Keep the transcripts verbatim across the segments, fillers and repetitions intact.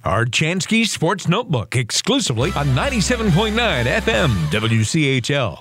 Archansky Sports Notebook, exclusively on ninety-seven point nine F M W C H L.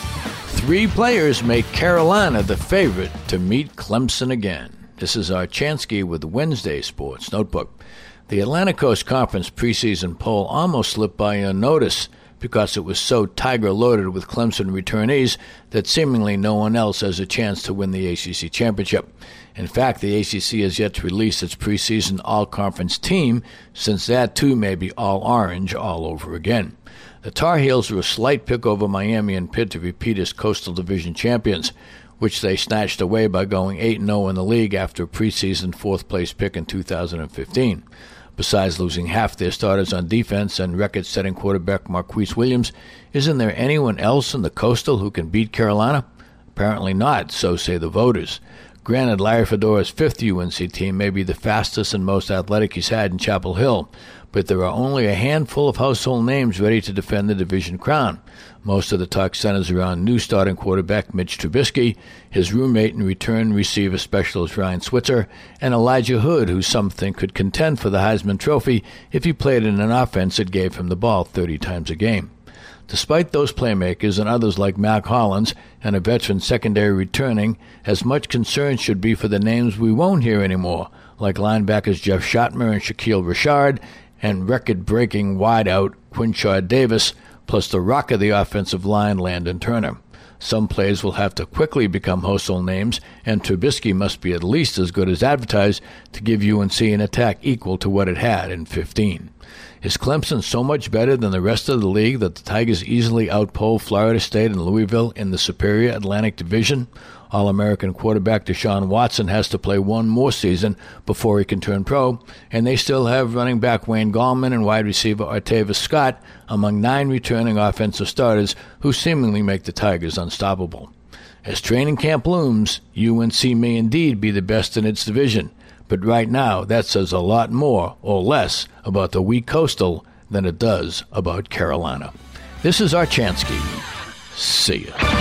Three players make Carolina the favorite to meet Clemson again. This is Archansky with Wednesday Sports Notebook. The Atlantic Coast Conference preseason poll almost slipped by unnoticed because it was so tiger-loaded with Clemson returnees that seemingly no one else has a chance to win the A C C championship. In fact, the A C C has yet to release its preseason all-conference team, since that too may be all-orange all over again. The Tar Heels are a slight pick over Miami and Pitt to repeat as Coastal Division champions, which they snatched away by going eight and oh in the league after a preseason fourth-place pick in two thousand fifteen. Besides losing half their starters on defense and record-setting quarterback Marquise Williams, isn't there anyone else in the Coastal who can beat Carolina? Apparently not, so say the voters. Granted, Larry Fedora's fifth U N C team may be the fastest and most athletic he's had in Chapel Hill, but there are only a handful of household names ready to defend the division crown. Most of the talk centers around new starting quarterback Mitch Trubisky, his roommate and return receiver specialist Ryan Switzer, and Elijah Hood, who some think could contend for the Heisman Trophy if he played in an offense that gave him the ball thirty times a game. Despite those playmakers and others like Mac Hollins and a veteran secondary returning, as much concern should be for the names we won't hear anymore, like linebackers Jeff Schottmer and Shaquille Richard, and record-breaking wideout Quinshaw Davis, plus the rock of the offensive line, Landon Turner. Some plays will have to quickly become household names, and Trubisky must be at least as good as advertised to give U N C an attack equal to what it had in fifteen. Is Clemson so much better than the rest of the league that the Tigers easily outpoll Florida State and Louisville in the superior Atlantic Division? All-American quarterback Deshaun Watson has to play one more season before he can turn pro, and they still have running back Wayne Gallman and wide receiver Artavis Scott among nine returning offensive starters who seemingly make the Tigers unstoppable. As training camp looms, U N C may indeed be the best in its division, but right now that says a lot more or less about the weak Coastal than it does about Carolina. This is Archansky. See ya.